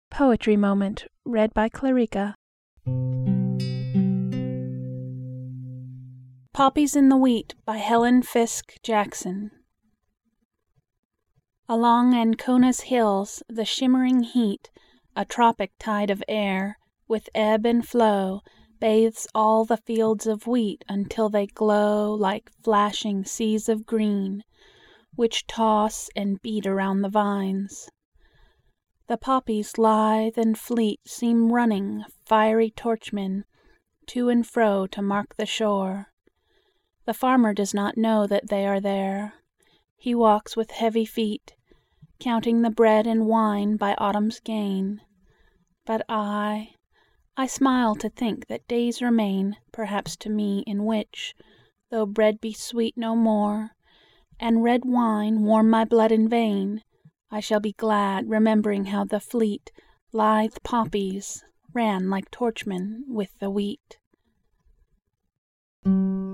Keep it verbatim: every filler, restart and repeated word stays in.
Poetry Moment. Read by Clarica. Poppies in the Wheat by Helen Fiske Jackson. Along Ancona's hills the shimmering heat, a tropic tide of air, with ebb and flow, bathes all the fields of wheat until they glow like flashing seas of green, which toss and beat around the vines. The poppies lithe and fleet seem running, fiery torchmen, to and fro to mark the shore. The farmer does not know that they are there. He walks with heavy feet, counting the bread and wine by autumn's gain. But I, I smile to think that days remain, perhaps to me, in which, though bread be sweet no more, and red wine warm my blood and vein, I shall be glad, remembering how the fleet, lithe poppies ran like torchmen with the wheat.